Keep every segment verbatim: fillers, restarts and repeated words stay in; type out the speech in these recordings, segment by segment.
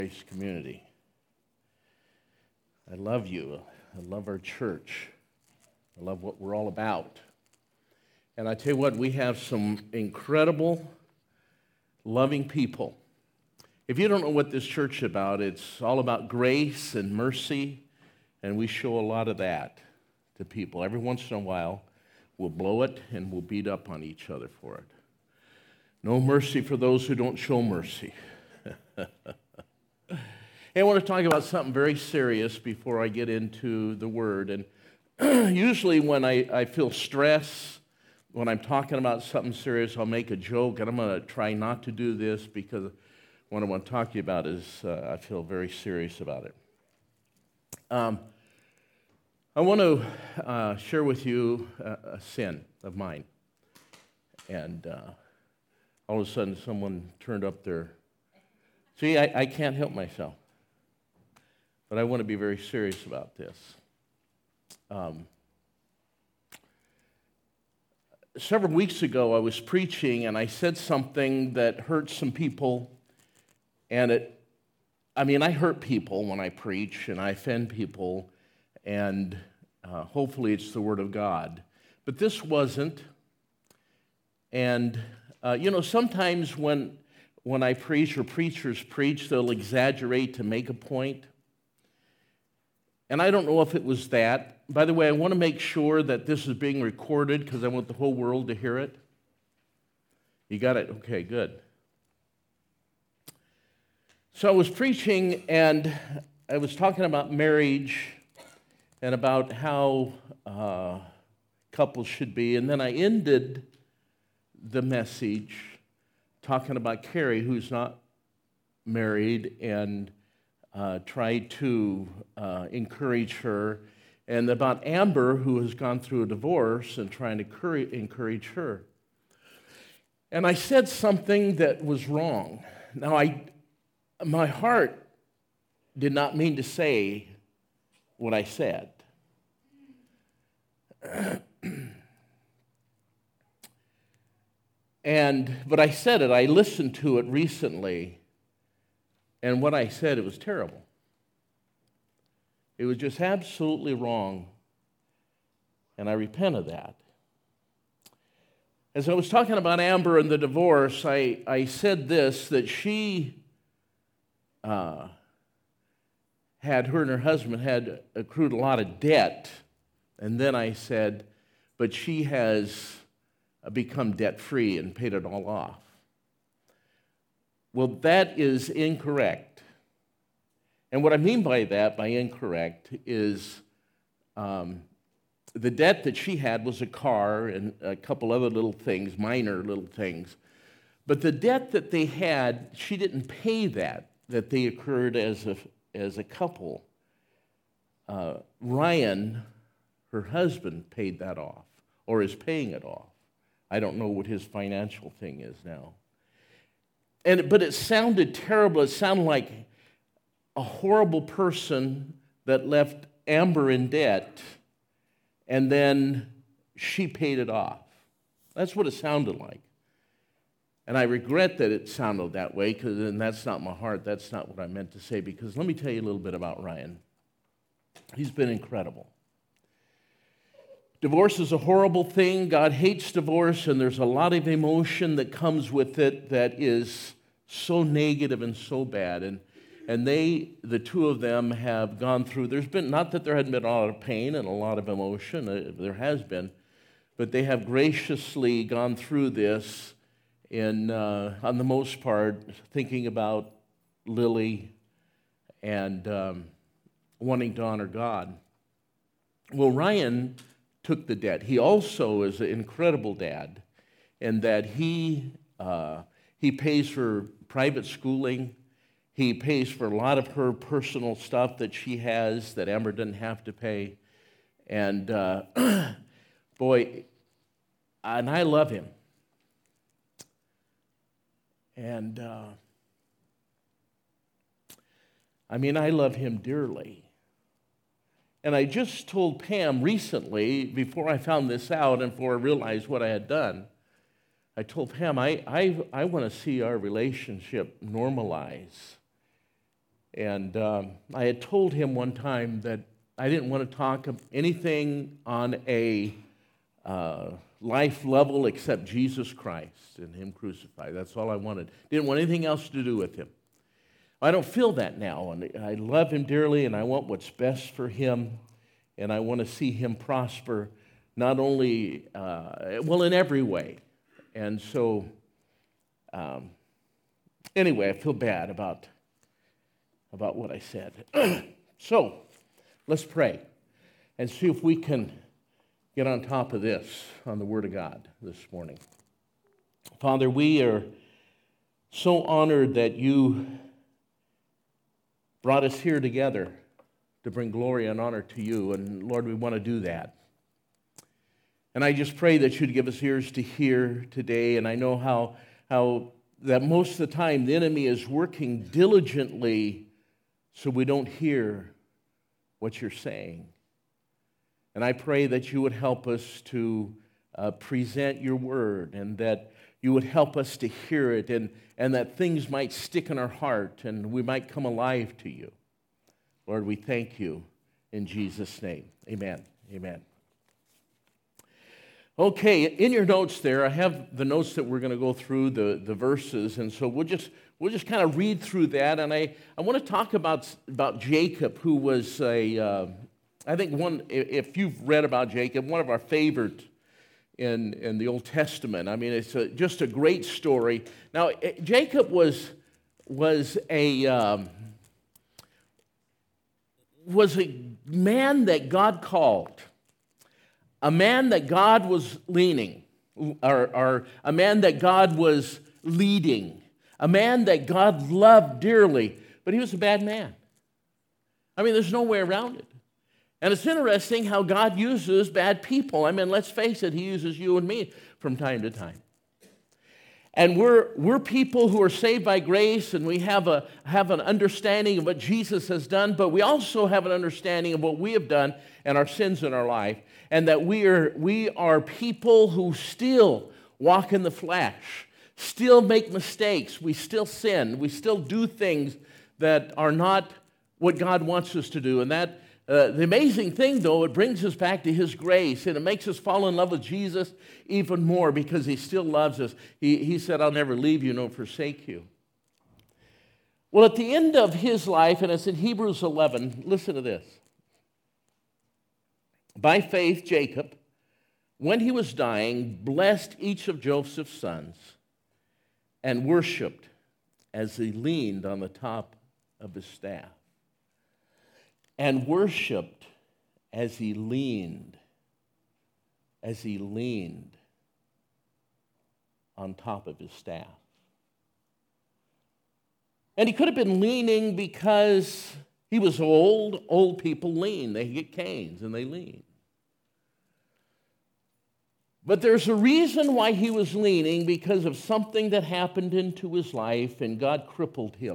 Grace community. I love you. I love our church. I love what we're all about. And I tell you what, we have some incredible, loving people. If you don't know what this church is about, it's all about grace and mercy, and we show a lot of that to people. Every once in a while, we'll blow it and we'll beat up on each other for it. No mercy for those who don't show mercy. Hey, I want to talk about something very serious before I get into the Word. And usually when I, I feel stress, when I'm talking about something serious, I'll make a joke, and I'm going to try not to do this because what I want to talk to you about is uh, I feel very serious about it. Um, I want to uh, share with you a, a sin of mine. And uh, all of a sudden someone turned up their... See, I, I can't help myself. But I want to be very serious about this. Um, several weeks ago, I was preaching, and I said something that hurt some people. And it, I mean, I hurt people when I preach, and I offend people, and uh, hopefully it's the Word of God. But this wasn't. And, uh, you know, sometimes when, when I preach or preachers preach, they'll exaggerate to make a point. And I don't know if it was that. By the way, I want to make sure that this is being recorded because I want the whole world to hear it. You got it? Okay, good. So I was preaching, and I was talking about marriage and about how uh, couples should be. And then I ended the message talking about Carrie, who's not married, and Uh, tried to uh, encourage her, and about Amber, who has gone through a divorce, and trying to curry, encourage her. And I said something that was wrong. Now, I, my heart did not mean to say what I said. and but I said it. I listened to it recently. And what I said, it was terrible. It was just absolutely wrong. And I repent of that. As I was talking about Amber and the divorce, I, I said this, that she uh, had, her and her husband had accrued a lot of debt. And then I said, but she has become debt-free and paid it all off. Well, that is incorrect. And what I mean by that, by incorrect, is um, the debt that she had was a car and a couple other little things, minor little things. But the debt that they had, she didn't pay that, that they accrued as a, as a couple. Uh, Ryan, her husband, paid that off, or is paying it off. I don't know what his financial thing is now. And, but it sounded terrible. It sounded like a horrible person that left Amber in debt, and then she paid it off. That's what it sounded like. And I regret that it sounded that way, because and that's not my heart. That's not what I meant to say, because let me tell you a little bit about Ryan. He's been incredible. Divorce is a horrible thing. God hates divorce, and there's a lot of emotion that comes with it that is so negative and so bad. And and they, the two of them, have gone through, there's been, not that there hadn't been a lot of pain and a lot of emotion, uh, there has been, but they have graciously gone through this in, uh, on the most part, thinking about Lily and um, wanting to honor God. Well, Ryan took the debt. He also is an incredible dad in that he uh, he pays for private schooling. He pays for a lot of her personal stuff that she has that Amber didn't have to pay. And uh, boy, and I love him. And uh, I mean, I love him dearly. And I just told Pam recently, before I found this out and before I realized what I had done, I told Pam, I, I, I want to see our relationship normalize. And um, I had told him one time that I didn't want to talk of anything on a uh, life level except Jesus Christ and Him crucified. That's all I wanted. Didn't want anything else to do with Him. I don't feel that now, and I love Him dearly, and I want what's best for Him, and I want to see Him prosper, not only, uh, well, in every way. And so, um, anyway, I feel bad about, about what I said. So, let's pray and see if we can get on top of this on the Word of God this morning. Father, we are so honored that you brought us here together to bring glory and honor to you, and Lord, we want to do that. And I just pray that you'd give us ears to hear today, and I know how, how that most of the time the enemy is working diligently so we don't hear what you're saying. And I pray that you would help us to uh, present your word, and that you would help us to hear it, and, and that things might stick in our heart and we might come alive to you. Lord, we thank you in Jesus' name. Amen. Amen. Okay, in your notes there, I have the notes that we're going to go through, the, the verses, and so we'll just we'll just kind of read through that. And I, I want to talk about, about Jacob, who was a, uh, I think one, if you've read about Jacob, one of our favorite in, in the Old Testament. I mean, it's a, just a great story. Now, Jacob was, was, a, um, was a man that God called. A man that God was leaning, or, or a man that God was leading, a man that God loved dearly, but he was a bad man. I mean, there's no way around it. And it's interesting how God uses bad people. I mean, let's face it, He uses you and me from time to time. And we're, we're people who are saved by grace, and we have, a, have an understanding of what Jesus has done, but we also have an understanding of what we have done and our sins in our life, and that we are, we are people who still walk in the flesh, still make mistakes, we still sin, we still do things that are not what God wants us to do. And that Uh, the amazing thing, though, it brings us back to His grace, and it makes us fall in love with Jesus even more because He still loves us. He, he said, I'll never leave you nor forsake you. Well, at the end of his life, and it's in Hebrews eleven, listen to this. By faith, Jacob, when he was dying, blessed each of Joseph's sons and worshiped as he leaned on the top of his staff. And worshiped as he leaned, as he leaned on top of his staff. And he could have been leaning because he was old. Old people lean. They get canes and they lean. But there's a reason why he was leaning, because of something that happened into his life, and God crippled him.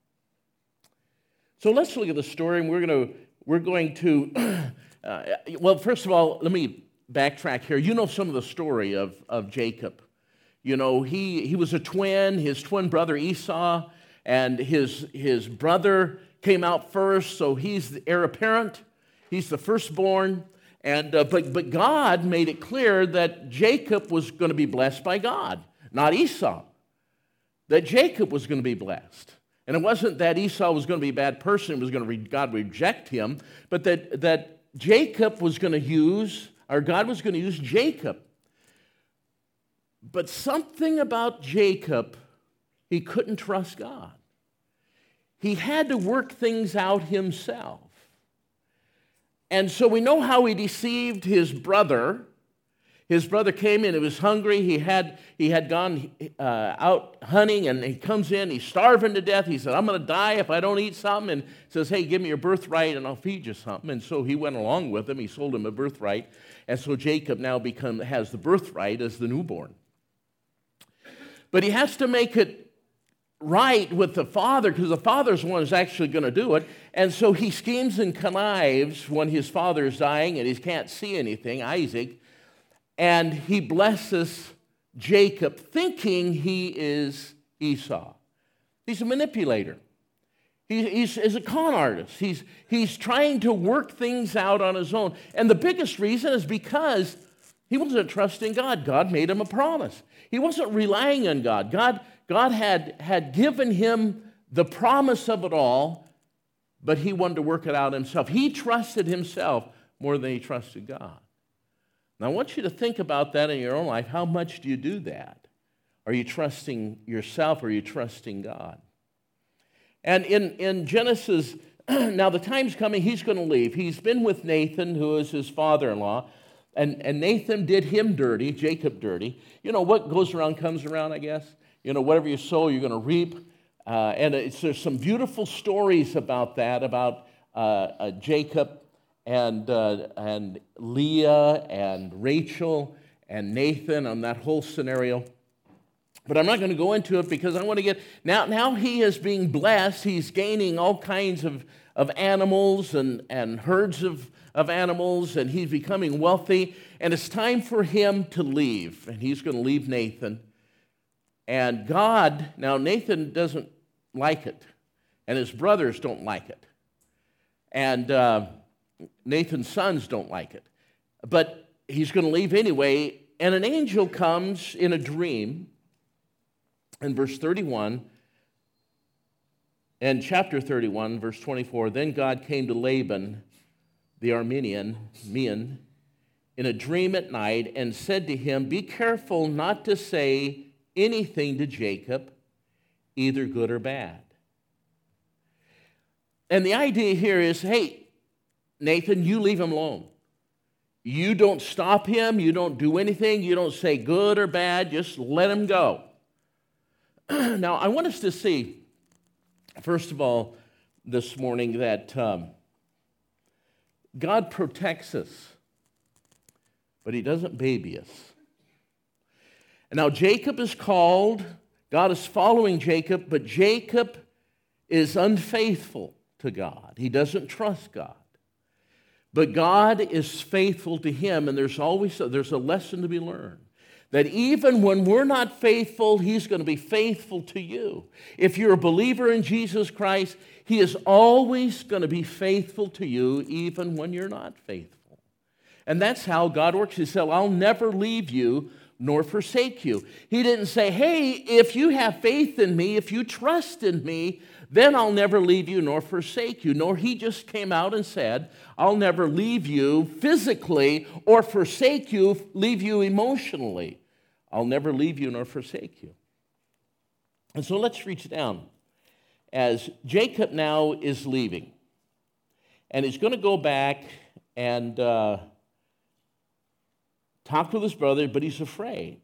So let's look at the story, and we're going to, we're going to uh, well, first of all, let me backtrack here. You know some of the story of, of Jacob. You know, he, he was a twin, his twin brother Esau, and his, his brother came out first, so he's the heir apparent. He's the firstborn. And uh, but, but God made it clear that Jacob was going to be blessed by God, not Esau. That Jacob was going to be blessed. And it wasn't that Esau was going to be a bad person, it was going to re- God reject him, but that, that Jacob was going to use, or God was going to use Jacob. But something about Jacob, he couldn't trust God. He had to work things out himself. And so we know how he deceived his brother. His brother came in, he was hungry, he had, he had gone uh, out hunting, and he comes in, he's starving to death. He said, I'm going to die if I don't eat something. And says, hey, give me your birthright and I'll feed you something. And so he went along with him, he sold him a birthright. And so Jacob now become, has the birthright as the newborn. But he has to make it right with the father, because the father's the one who's actually going to do it. And so he schemes and connives when his father is dying and he can't see anything, Isaac. And he blesses Jacob, thinking he is Esau. He's a manipulator. He, he's, he's a con artist. He's, he's trying to work things out on his own. And the biggest reason is because he wasn't trusting God. God made him a promise. He wasn't relying on God. God, God had, had given him the promise of it all, but he wanted to work it out himself. He trusted himself more than he trusted God. Now, I want you to think about that in your own life. How much do you do that? Are you trusting yourself or are you trusting God? And in, in Genesis, now the time's coming, he's going to leave. He's been with Nathan, who is his father-in-law, and, and Nathan did him dirty, Jacob dirty. You know, what goes around comes around, I guess. You know, whatever you sow, you're going to reap. Uh, and it's, there's some beautiful stories about that, about uh, uh, Jacob and, uh, and Leah and Rachel and Nathan on that whole scenario. But I'm not going to go into it because I want to get, now, now he is being blessed. He's gaining all kinds of, of animals and, and herds of, of animals, and he's becoming wealthy. And it's time for him to leave. And he's going to leave Nathan. And God, now Nathan doesn't like it. And his brothers don't like it. And uh, Nathan's sons don't like it. But he's going to leave anyway. And an angel comes in a dream. In verse thirty-one, and chapter thirty-one, verse twenty-four, then God came to Laban, the Aramean, Mean, in a dream at night and said to him, be careful not to say anything to Jacob, either good or bad. And the idea here is, hey, Nathan, you leave him alone. You don't stop him. You don't do anything. You don't say good or bad. Just let him go. Now, I want us to see, first of all, this morning that um, God protects us, but he doesn't baby us. And now Jacob is called, God is following Jacob, but Jacob is unfaithful to God. He doesn't trust God. But God is faithful to him, and there's always a, there's a lesson to be learned. That even when we're not faithful, he's going to be faithful to you. If you're a believer in Jesus Christ, he is always going to be faithful to you, even when you're not faithful. And that's how God works. He said, I'll never leave you nor forsake you. He didn't say, hey, if you have faith in me, if you trust in me, then I'll never leave you nor forsake you. Nor he just came out and said, I'll never leave you physically or forsake you, leave you emotionally. I'll never leave you nor forsake you. And so let's reach down. As Jacob now is leaving, and he's going to go back and uh, talk with his brother, but he's afraid.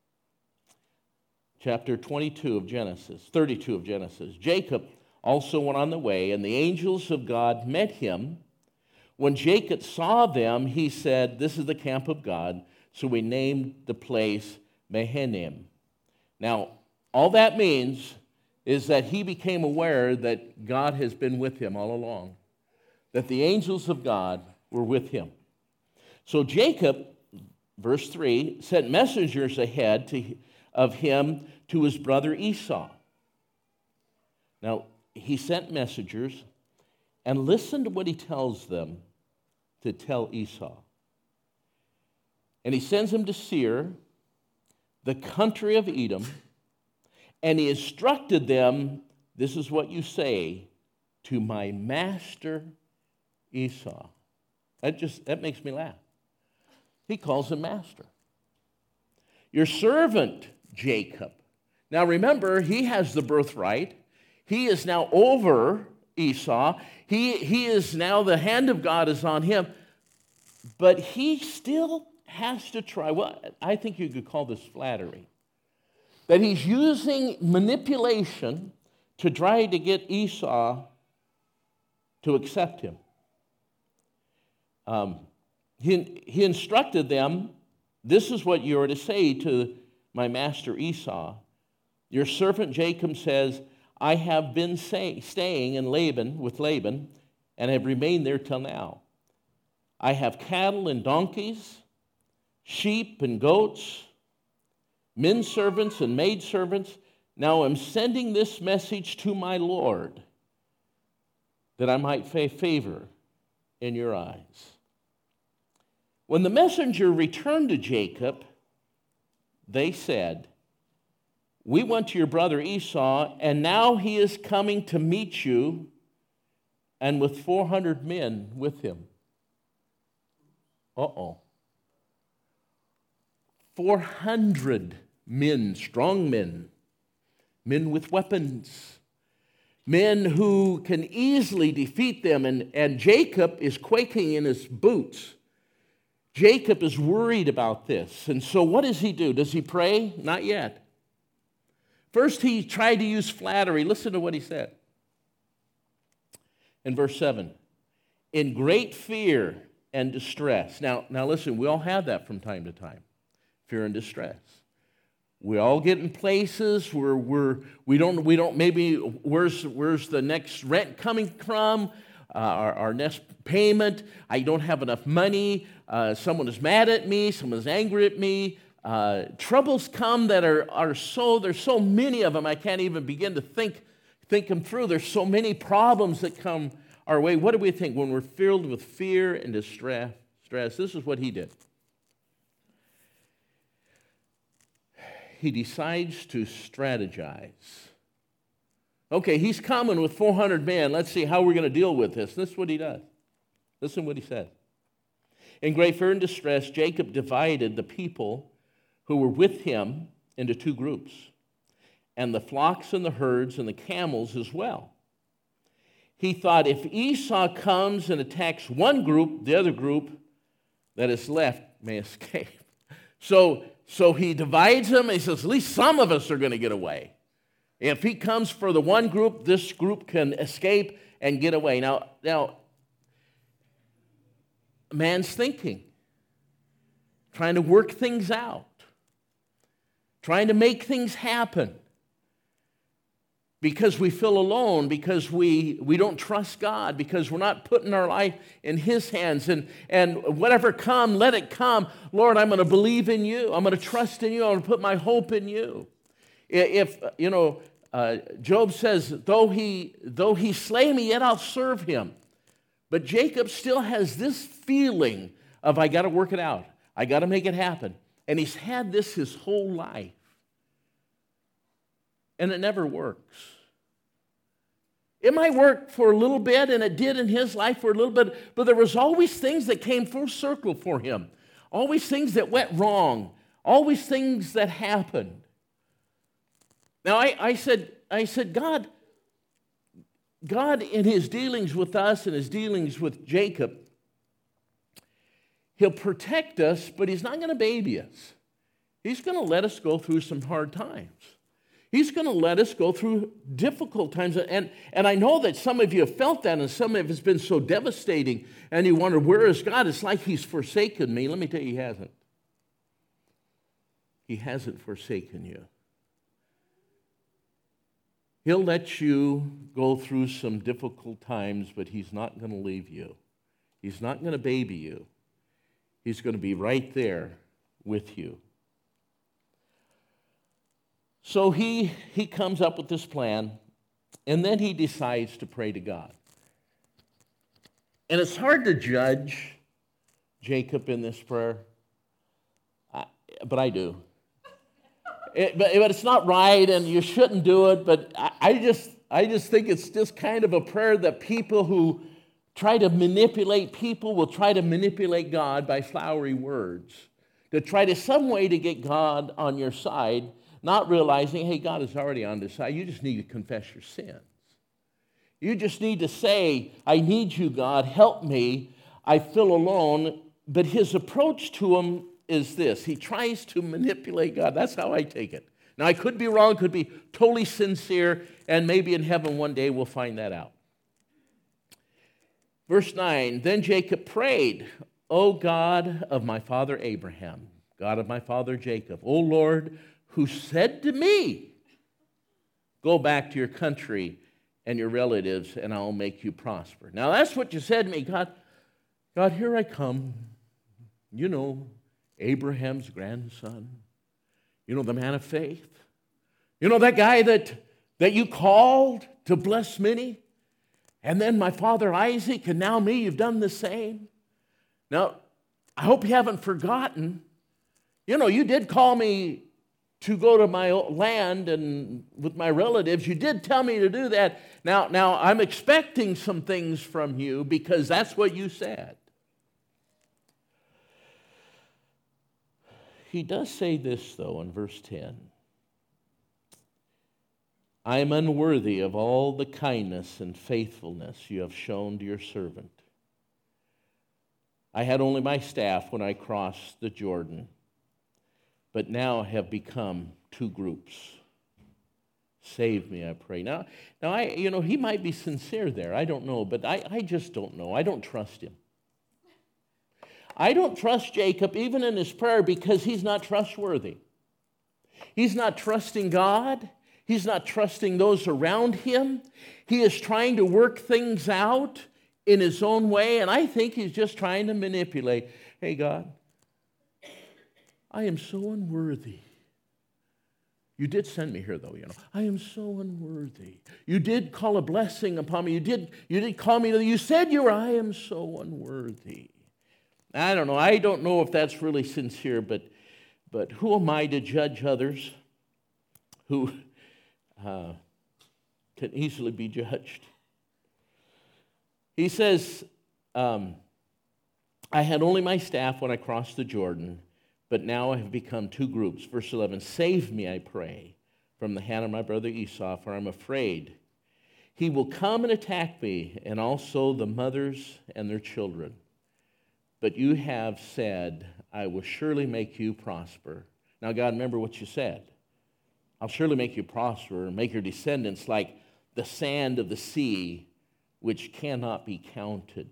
Chapter twenty-two of Genesis, thirty-two of Genesis. Jacob also went on the way, and the angels of God met him. When Jacob saw them, he said, this is the camp of God. So we named the place Mahanaim. Now, all that means is that he became aware that God has been with him all along, that the angels of God were with him. So Jacob, verse three, sent messengers ahead to, of him to his brother Esau. Now, he sent messengers, and listen to what he tells them to tell Esau. And he sends him to Seir, the country of Edom, and he instructed them, this is what you say to my master Esau. That just, that makes me laugh. He calls him master. Your servant, Jacob. Now remember, he has the birthright. He is now over Esau. He, he is now, the hand of God is on him. But he still has to try. Well, I think you could call this flattery. That he's using manipulation to try to get Esau to accept him. Um, he, he instructed them, this is what you are to say to my master Esau. Your servant Jacob says, I have been say, staying in Laban with Laban and have remained there till now. I have cattle and donkeys, sheep and goats, men servants and maid servants. Now I'm sending this message to my Lord. that I might find favor in your eyes. When the messenger returned to Jacob, they said, we went to your brother Esau, and now he is coming to meet you, and with four hundred men with him. Uh-oh. four hundred men, strong men, men with weapons, men who can easily defeat them, and, and Jacob is quaking in his boots. Jacob is worried about this, and so what does he do? Does he pray? Not yet. First, he tried to use flattery. Listen to what he said in verse seven. In great fear and distress. Now, now listen, we all have that from time to time. Fear and distress. We all get in places where we're, we don't, we don't maybe, where's, where's the next rent coming from? Uh, our, our next payment? I don't have enough money. Uh, someone is mad at me. Someone's angry at me. Uh, troubles come that are, are so, there's so many of them, I can't even begin to think, think them through. There's so many problems that come our way. What do we think when we're filled with fear and distress? Stress? This is what he did. He decides to strategize. Okay, he's coming with four hundred men. Let's see how we're going to deal with this. This is what he does. Listen to what he said. In great fear and distress, Jacob divided the people who were with him into two groups, and the flocks and the herds and the camels as well. He thought, if Esau comes and attacks one group, the other group that is left may escape. So, so he divides them, and he says, at least some of us are going to get away. If he comes for the one group, this group can escape and get away. Now, now, man's thinking, trying to work things out, trying to make things happen because we feel alone, because we, we don't trust God, because we're not putting our life in His hands. And, and whatever come, let it come. Lord, I'm going to believe in you. I'm going to trust in you. I'm going to put my hope in you. If, you know, uh, Job says, though he, though he slay me, yet I'll serve him. But Jacob still has this feeling of, I got to work it out. I got to make it happen. And he's had this his whole life. And it never works. It might work for a little bit, and it did in his life for a little bit, but there was always things that came full circle for him. Always things that went wrong. Always things that happened. Now, I, I said, I said, God, God in his dealings with us and his dealings with Jacob, he'll protect us, but he's not going to baby us. He's going to let us go through some hard times. He's going to let us go through difficult times. And, and I know that some of you have felt that, and some of it's been so devastating, and you wonder, where is God? It's like he's forsaken me. Let me tell you, he hasn't. He hasn't forsaken you. He'll let you go through some difficult times, but he's not going to leave you. He's not going to baby you. He's going to be right there with you. So he, he comes up with this plan, and then he decides to pray to God. And it's hard to judge Jacob in this prayer, I, but I do. It, but, but it's not right, and you shouldn't do it, but I, I just I just think it's just kind of a prayer that people who try to manipulate people will try to manipulate God by flowery words, to try to some way to get God on your side, not realizing, hey, God is already on this side. You just need to confess your sins. You just need to say, I need you, God, help me. I feel alone. But his approach to him is this. He tries to manipulate God. That's how I take it. Now, I could be wrong, could be totally sincere, and maybe in heaven one day we'll find that out. Verse nine, then Jacob prayed, O God of my father Abraham, God of my father Jacob, O Lord, who said to me, go back to your country and your relatives, and I'll make you prosper. Now, that's what you said to me. God, God, here I come. You know, Abraham's grandson. You know, the man of faith. You know, that guy that, that you called to bless many. And then my father Isaac, and now me, you've done the same. Now, I hope you haven't forgotten. You know, you did call me to go to my land and with my relatives. You did tell me to do that. Now, now I'm expecting some things from you because that's what you said. He does say this, though, in verse ten. I am unworthy of all the kindness and faithfulness you have shown to your servant. I had only my staff when I crossed the Jordan, but now have become two groups. Save me, I pray. Now, now I, you know, he might be sincere there. I don't know, but I, I just don't know. I don't trust him. I don't trust Jacob even in his prayer because he's not trustworthy. He's not trusting God. He's not trusting those around him. He is trying to work things out in his own way, and I think he's just trying to manipulate. Hey, God, I am so unworthy. You did send me here, though, you know. I am so unworthy. You did call a blessing upon me. You did, you did call me. You said you were, I am so unworthy. I don't know. I don't know if that's really sincere, but, but who am I to judge others who uh, can easily be judged? He says, um, I had only my staff when I crossed the Jordan, but now I have become two groups. Verse eleven, save me, I pray, from the hand of my brother Esau, for I'm afraid. He will come and attack me, and also the mothers and their children. But you have said, I will surely make you prosper. Now, God, remember what you said. I'll surely make you prosper and make your descendants like the sand of the sea, which cannot be counted.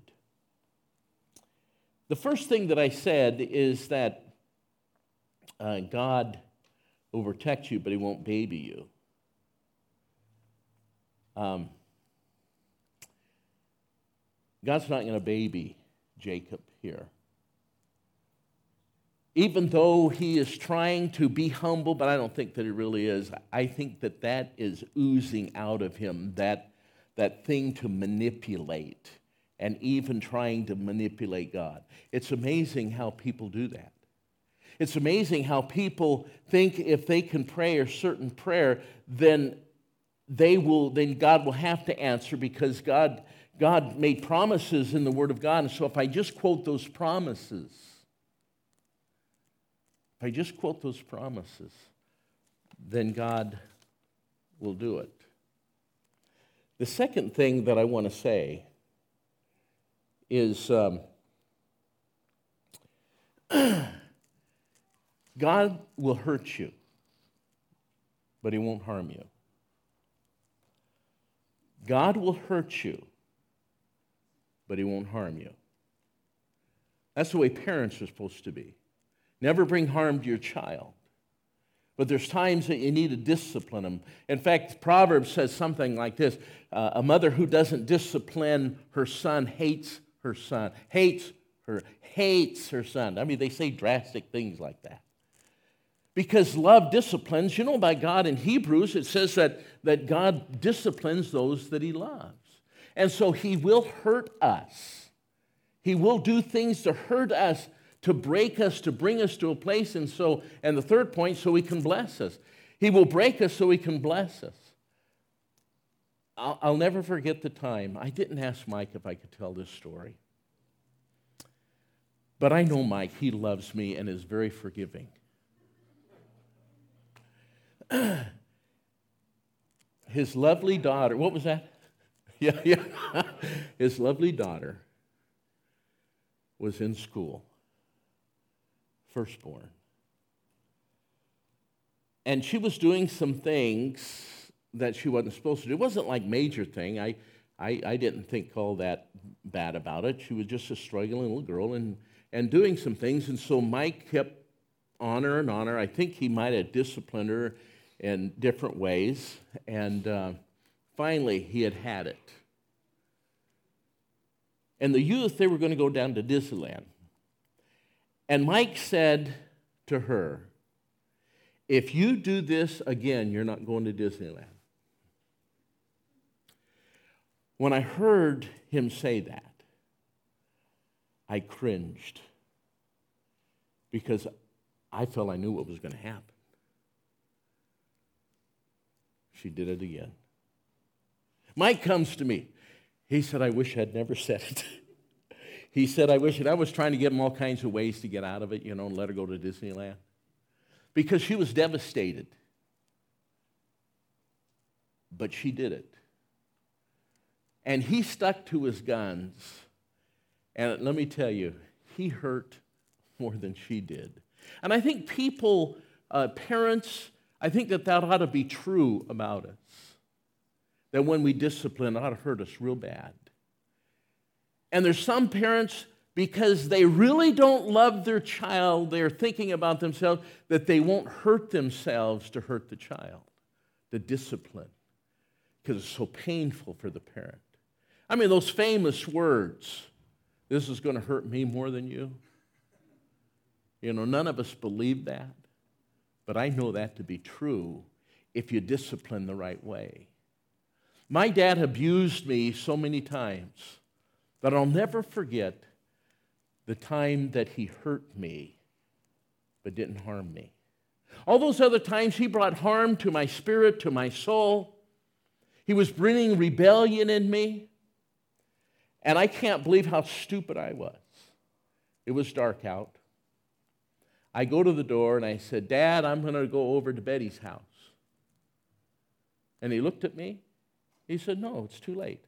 The first thing that I said is that uh, God will protect you, but he won't baby you. Um, God's not going to baby Jacob here. Even though he is trying to be humble, but I don't think that he really is. I think that that is oozing out of him, that that thing to manipulate, and even trying to manipulate God. It's amazing how people do that. It's amazing how people think if they can pray a certain prayer, then they will, then God will have to answer because God, God made promises in the Word of God. And so if I just quote those promises, if I just quote those promises, then God will do it. The second thing that I want to say is um, God will hurt you, but he won't harm you. God will hurt you, but he won't harm you. That's the way parents are supposed to be. Never bring harm to your child. But there's times that you need to discipline them. In fact, Proverbs says something like this. Uh, a mother who doesn't discipline her son hates her son. Hates her, hates her son. I mean, they say drastic things like that. Because love disciplines. You know, by God in Hebrews, it says that, that God disciplines those that he loves. And so he will hurt us. He will do things to hurt us, to break us, to bring us to a place. And so, and the third point, so he can bless us. He will break us so he can bless us. I'll, I'll never forget the time. I didn't ask Mike if I could tell this story. But I know Mike, he loves me and is very forgiving. His lovely daughter, what was that? Yeah, yeah. His lovely daughter was in school. Firstborn. And she was doing some things that she wasn't supposed to do. It wasn't like major thing. I, I, I didn't think all that bad about it. She was just a struggling little girl and, and doing some things. And so Mike kept on her and on her. I think he might have disciplined her in different ways. And uh, finally, he had had it. And the youth, they were going to go down to Disneyland. And Mike said to her, if you do this again, you're not going to Disneyland. When I heard him say that, I cringed because I felt I knew what was going to happen. She did it again. Mike comes to me. He said, I wish I'd never said it. He said, I wish it. I was trying to give him all kinds of ways to get out of it, you know, and let her go to Disneyland. Because she was devastated. But she did it. And he stuck to his guns. And let me tell you, he hurt more than she did. And I think people, uh, parents, I think that that ought to be true about us. That when we discipline, it ought to hurt us real bad. And there's some parents, because they really don't love their child, they're thinking about themselves, that they won't hurt themselves to hurt the child, to discipline, because it's so painful for the parent. I mean, those famous words, this is going to hurt me more than you. You know, none of us believe that, but I know that to be true if you discipline the right way. My dad abused me so many times that I'll never forget the time that he hurt me but didn't harm me. All those other times he brought harm to my spirit, to my soul. He was bringing rebellion in me. And I can't believe how stupid I was. It was dark out. I go to the door and I said, Dad, I'm going to go over to Betty's house. And he looked at me. He said, no, it's too late.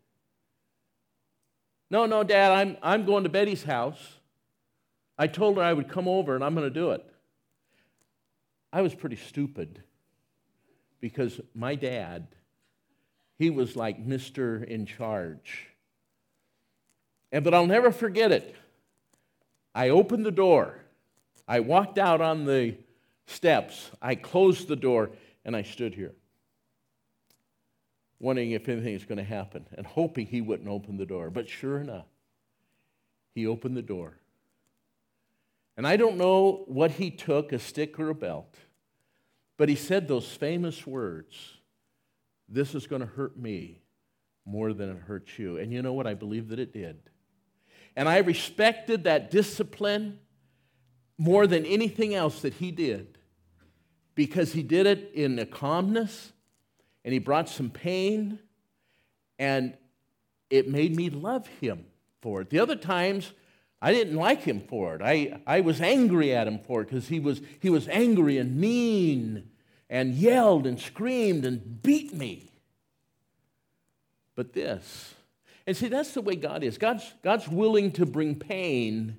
No, no, Dad, I'm, I'm going to Betty's house. I told her I would come over and I'm going to do it. I was pretty stupid because my dad, he was like Mister in charge. And but I'll never forget it. I opened the door. I walked out on the steps. I closed the door and I stood here, wondering if anything was going to happen and hoping he wouldn't open the door. But sure enough, he opened the door. And I don't know what he took, a stick or a belt, but he said those famous words, this is going to hurt me more than it hurts you. And you know what? I believe that it did. And I respected that discipline more than anything else that he did because he did it in a calmness, and he brought some pain, and it made me love him for it. The other times, I didn't like him for it. I, I was angry at him for it because he was, he was angry and mean and yelled and screamed and beat me. But this, and see, that's the way God is. God's, God's willing to bring pain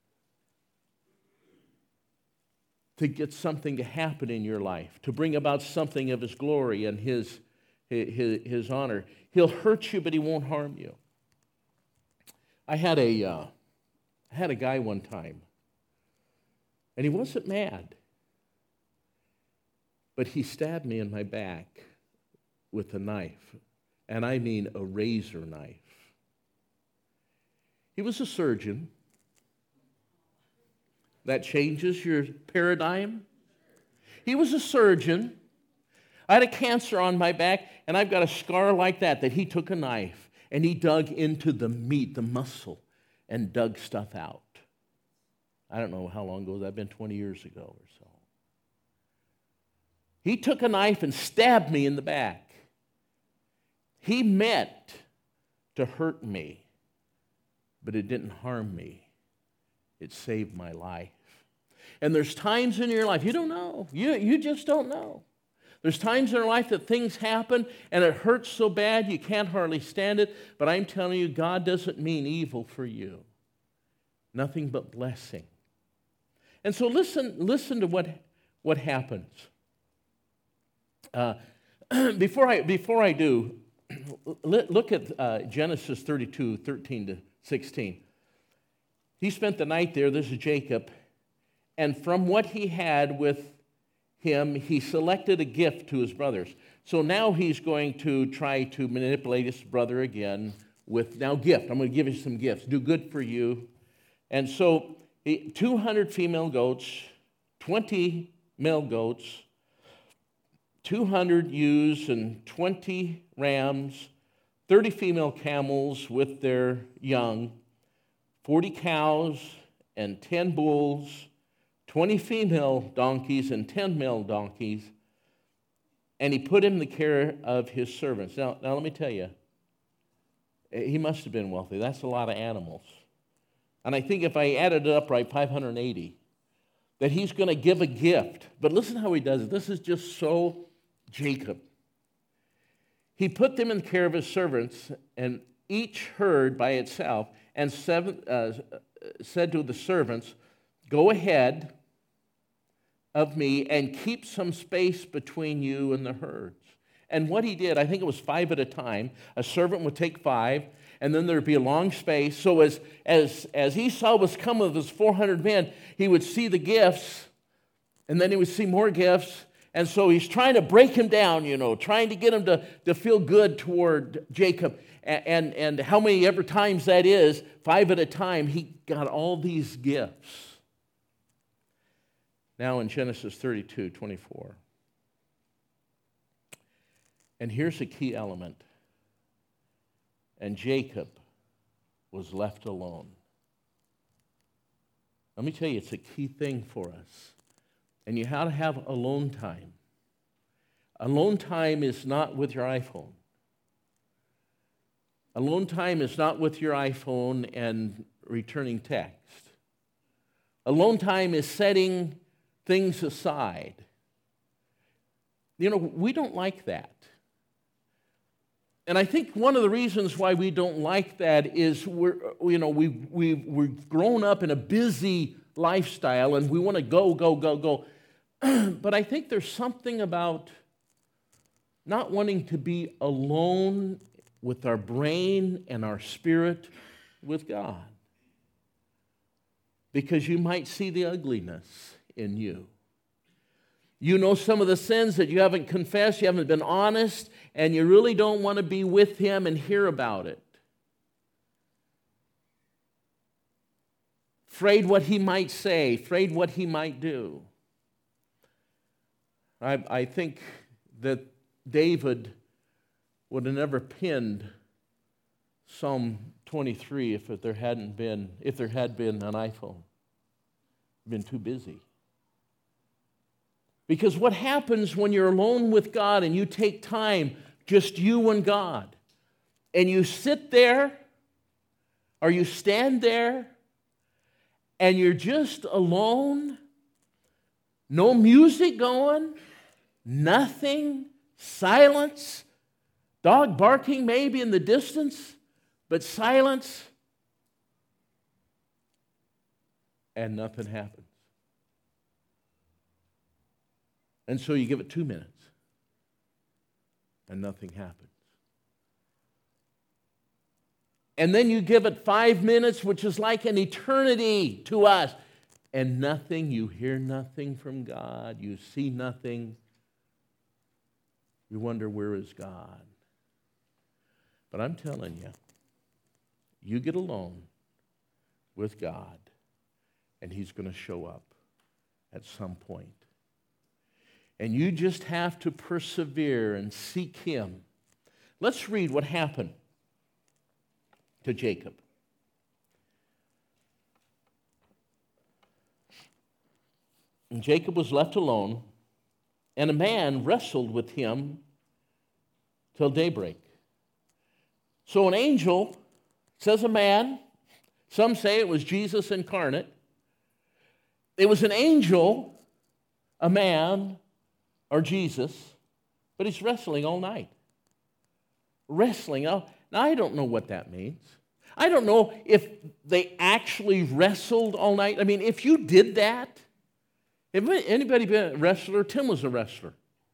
to get something to happen in your life, to bring about something of His glory and His, His, His honor. He'll hurt you, but He won't harm you. I had a, uh, I had a guy one time, and he wasn't mad, but he stabbed me in my back with a knife, and I mean a razor knife. He was a surgeon. That changes your paradigm. He was a surgeon. I had a cancer on my back, and I've got a scar like that, that he took a knife, and he dug into the meat, the muscle, and dug stuff out. I don't know how long ago, that'd been twenty years ago or so. He took a knife and stabbed me in the back. He meant to hurt me, but it didn't harm me. It saved my life. And there's times in your life, you don't know. You, you just don't know. There's times in your life that things happen and it hurts so bad you can't hardly stand it. But I'm telling you, God doesn't mean evil for you. Nothing but blessing. And so listen, listen to what, what happens. Uh, before I before I do, look at uh, Genesis thirty-two, thirteen to sixteen. He spent the night there. This is Jacob. And from what he had with him, he selected a gift to his brothers. So now he's going to try to manipulate his brother again with, now gift. I'm going to give you some gifts. Do good for you. And so he, two hundred female goats, twenty male goats, two hundred ewes and twenty rams, thirty female camels with their young, forty cows and ten bulls, twenty female donkeys and ten male donkeys, and he put him in the care of his servants. Now, now let me tell you, he must have been wealthy. That's a lot of animals. And I think if I added it up right, five hundred eighty, that he's going to give a gift. But listen how he does it. This is just so Jacob. He put them in care of his servants, and each herd by itself, and seven, uh, said to the servants, "Go ahead of me and keep some space between you and the herds." And what he did, I think it was five at a time. A servant would take five, and then there'd be a long space. So as, as, as Esau was coming with his four hundred men, he would see the gifts, and then he would see more gifts. And so he's trying to break him down, you know, trying to get him to, to feel good toward Jacob. And, and, and how many ever times that is, five at a time, he got all these gifts. Now in Genesis thirty-two, twenty-four. And here's a key element. And Jacob was left alone. Let me tell you, it's a key thing for us. And you have to have alone time. Alone time is not with your iPhone. Alone time is not with your iPhone and returning text. Alone time is setting things aside. You know, we don't like that. And I think one of the reasons why we don't like that is we're, you know, we, we, we've grown up in a busy lifestyle and we want to go, go, go, go. But I think there's something about not wanting to be alone with our brain and our spirit with God. Because you might see the ugliness in you. You know some of the sins that you haven't confessed, you haven't been honest, and you really don't want to be with Him and hear about it. Afraid what He might say, afraid what He might do. I, I think that David would have never penned Psalm twenty-three if there hadn't been, if there had been an iPhone. Been too busy. Because what happens when you're alone with God and you take time, just you and God, and you sit there or you stand there and you're just alone, no music going, nothing, silence, dog barking maybe in the distance, but silence, and nothing happens. And so you give it two minutes, and nothing happens. And then you give it five minutes, which is like an eternity to us, and nothing, you hear nothing from God, you see nothing. You wonder, where is God? But I'm telling you, you get alone with God, and He's going to show up at some point. And you just have to persevere and seek Him. Let's read what happened to Jacob. And Jacob was left alone, and a man wrestled with him till daybreak. So an angel, says a man, some say it was Jesus incarnate. It was an angel, a man, or Jesus, but he's wrestling all night. Wrestling. Now, I don't know what that means. I don't know if they actually wrestled all night. I mean, if you did that, if anybody been a wrestler, Tim was a wrestler.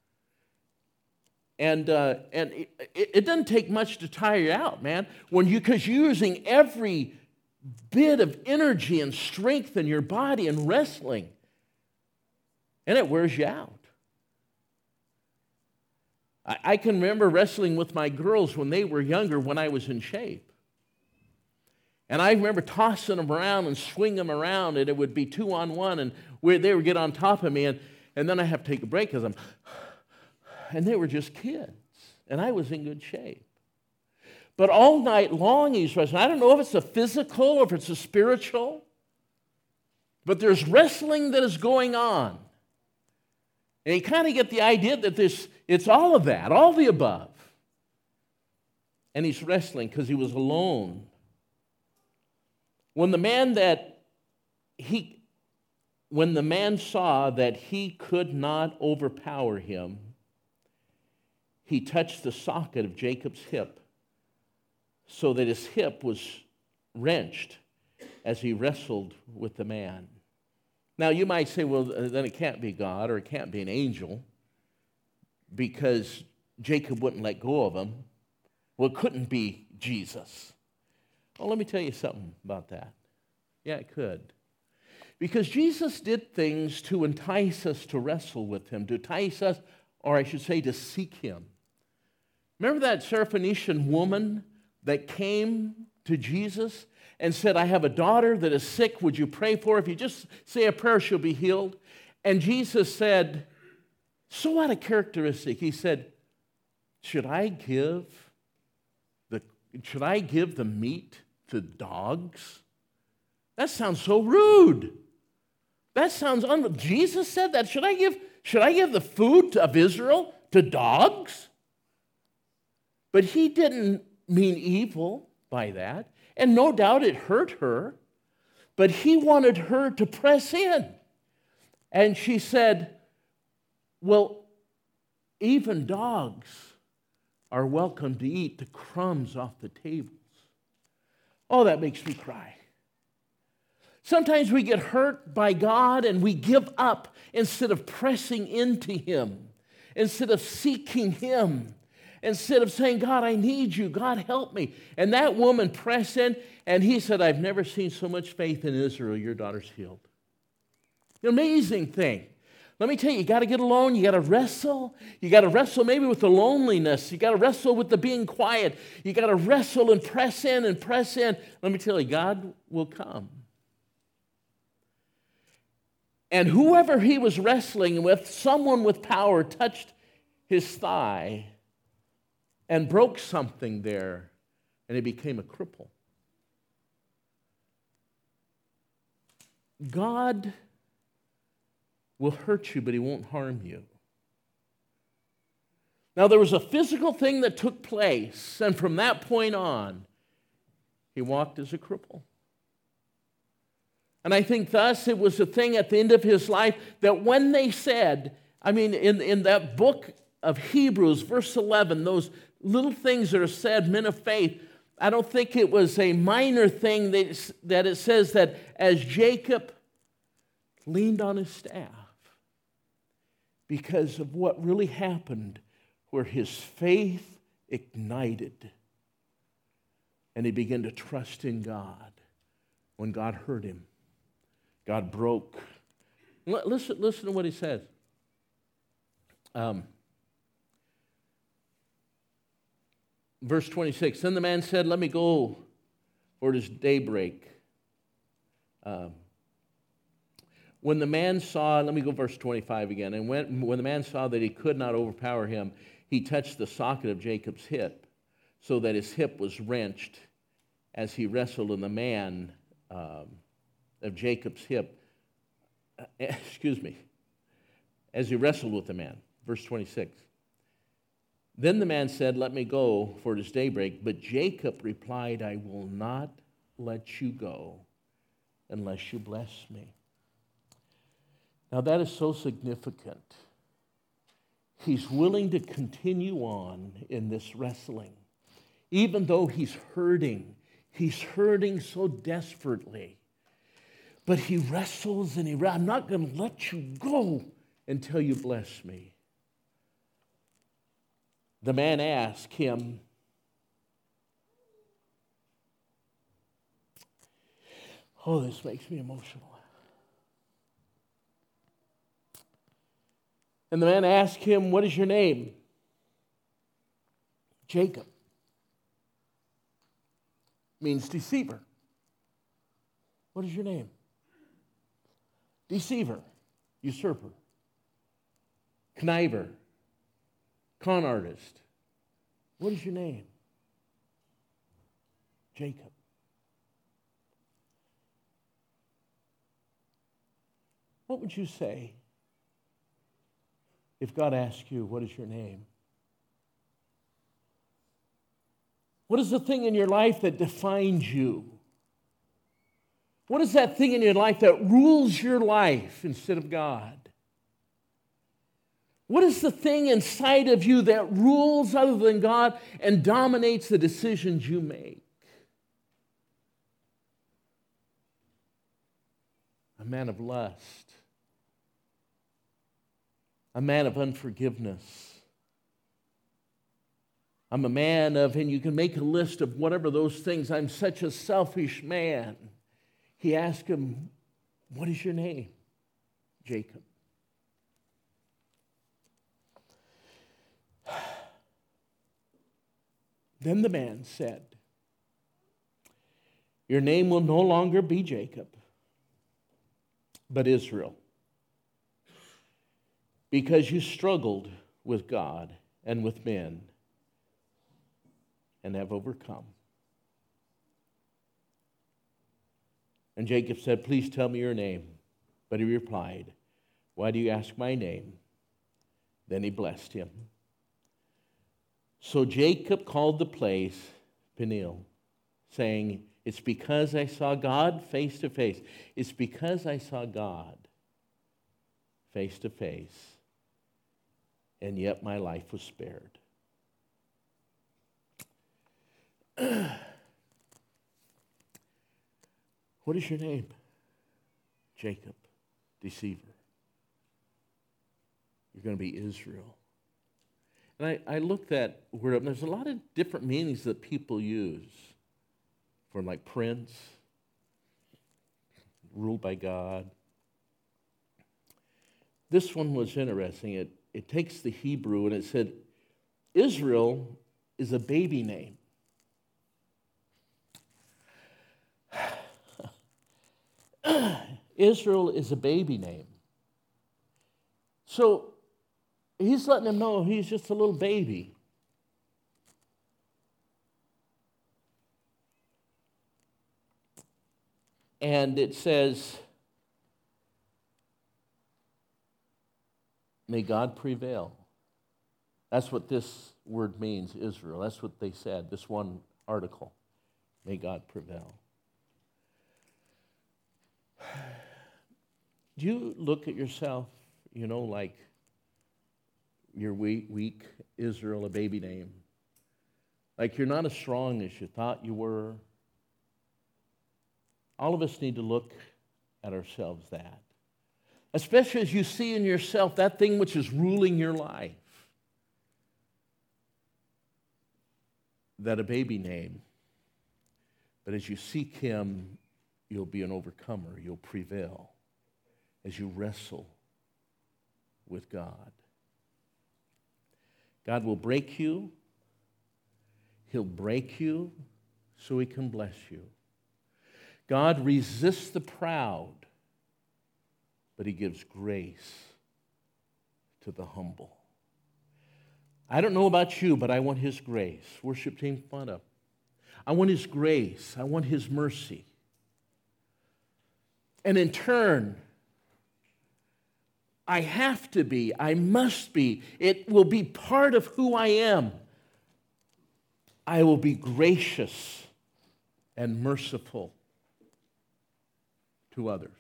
And uh, and it, it doesn't take much to tire you out, man. When you, because you're using every bit of energy and strength in your body and wrestling, and it wears you out. I, I can remember wrestling with my girls when they were younger, when I was in shape. And I remember tossing them around and swinging them around, and it would be two on one, and where they would get on top of me, and, and then I have to take a break because I'm, and they were just kids, and I was in good shape. But all night long he's wrestling. I don't know if it's a physical or if it's a spiritual, but there's wrestling that is going on. And you kind of get the idea that this, it's all of that, all the above. And he's wrestling because he was alone. When the man that he, when the man saw that he could not overpower him, he touched the socket of Jacob's hip, so that his hip was wrenched as he wrestled with the man. Now, you might say, well, then it can't be God or it can't be an angel because Jacob wouldn't let go of him. Well, it couldn't be Jesus. Well, let me tell you something about that. Yeah, it could. Because Jesus did things to entice us to wrestle with him, to entice us, or I should say, to seek him. Remember that Syrophoenician woman that came to Jesus and said, I have a daughter that is sick. Would you pray for her? If you just say a prayer, she'll be healed. And Jesus said, so what a characteristic. He said, should I give the, should I give the meat to dogs? That sounds so rude. That sounds un- Jesus said that. Should I give, should I give the food of Israel to dogs? But he didn't mean evil by that. And no doubt it hurt her. But he wanted her to press in. And she said, well, even dogs are welcome to eat the crumbs off the tables. Oh, that makes me cry. Sometimes we get hurt by God and we give up instead of pressing into him, instead of seeking him. Instead of saying, God, I need you. God, help me. And that woman pressed in, and he said, I've never seen so much faith in Israel. Your daughter's healed. An amazing thing. Let me tell you, you got to get alone. You got to wrestle. You got to wrestle maybe with the loneliness. You got to wrestle with the being quiet. You got to wrestle and press in and press in. Let me tell you, God will come. And whoever he was wrestling with, someone with power touched his thigh and broke something there, and he became a cripple. God will hurt you, but he won't harm you. Now, there was a physical thing that took place, and from that point on, he walked as a cripple. And I think thus it was a thing at the end of his life that when they said, I mean, in, in that book of Hebrews, verse eleven, those little things that are said, men of faith, I don't think it was a minor thing that, that it says that as Jacob leaned on his staff, because of what really happened, where his faith ignited, and he began to trust in God. When God heard him, God broke. Listen, listen to what he says. Um, Verse twenty-six, then the man said, let me go, for it is daybreak. Um, when the man saw, let me go verse twenty-five again. And when, when the man saw that he could not overpower him, he touched the socket of Jacob's hip, so that his hip was wrenched as he wrestled in the man um, of Jacob's hip. Uh, excuse me. As he wrestled with the man. Verse twenty-six. Then the man said, let me go, for it is daybreak. But Jacob replied, I will not let you go unless you bless me. Now that is so significant. He's willing to continue on in this wrestling. Even though he's hurting, he's hurting so desperately. But he wrestles and he, I'm not going to let you go until you bless me. The man asked him, oh, this makes me emotional. And the man asked him, what is your name? Jacob. Means deceiver. What is your name? Deceiver, usurper, conniver, con artist. What is your name? Jacob. What would you say if God asked you, what is your name? What is the thing in your life that defines you? What is that thing in your life that rules your life instead of God? What is the thing inside of you that rules other than God and dominates the decisions you make? A man of lust. A man of unforgiveness. I'm a man of, and you can make a list of whatever those things. I'm such a selfish man. He asked him, what is your name? Jacob. Then the man said, your name will no longer be Jacob, but Israel, because you struggled with God and with men and have overcome. And Jacob said, please tell me your name. But he replied, why do you ask my name? Then he blessed him. So Jacob called the place Peniel, saying, it's because I saw God face to face. It's because I saw God face to face, and yet my life was spared. What is your name? Jacob, deceiver. You're going to be Israel. And I, I looked that word up, and there's a lot of different meanings that people use for, like, prince, ruled by God. This one was interesting. It, it takes the Hebrew, and it said, Israel is a baby name. Israel is a baby name. So he's letting them know he's just a little baby. And it says, may God prevail. That's what this word means, Israel. That's what they said, this one article. May God prevail. Do you look at yourself, you know, like you're weak, weak, Israel, a baby name? Like you're not as strong as you thought you were? All of us need to look at ourselves that. Especially as you see in yourself that thing which is ruling your life. That a baby name. But as you seek him, you'll be an overcomer. You'll prevail as you wrestle with God. God will break you. He'll break you so he can bless you. God resists the proud, but he gives grace to the humble. I don't know about you, but I want his grace. Worship team, come on up. I want his grace. I want his mercy. And in turn, I have to be, I must be, it will be part of who I am. I will be gracious and merciful to others.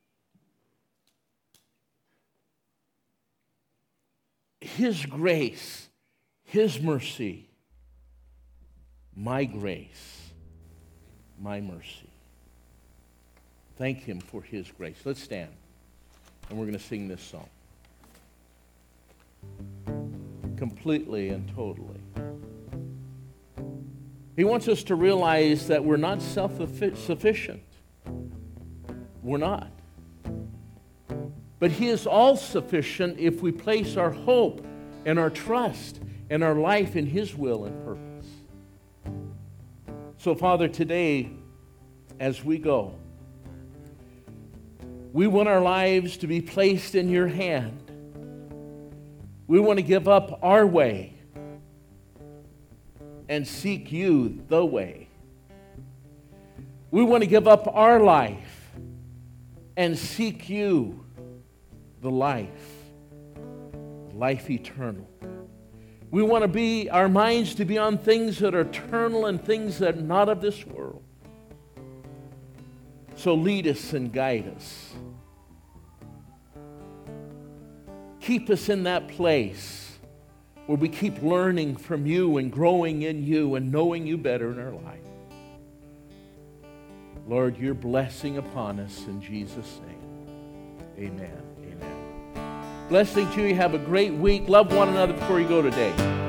His grace, his mercy, my grace, my mercy. Thank him for his grace. Let's stand, and we're going to sing this song. Completely and totally. He wants us to realize that we're not self-sufficient. We're not. But he is all-sufficient if we place our hope and our trust and our life in his will and purpose. So, Father, today, as we go, we want our lives to be placed in your hand. We want to give up our way and seek you the way. We want to give up our life and seek you, the life, life eternal. We want to be, our minds to be on things that are eternal and things that are not of this world. So lead us and guide us. Keep us in that place where we keep learning from you and growing in you and knowing you better in our life. Lord, your blessing upon us in Jesus' name. Amen. Amen. Blessing to you. Have a great week. Love one another before you go today.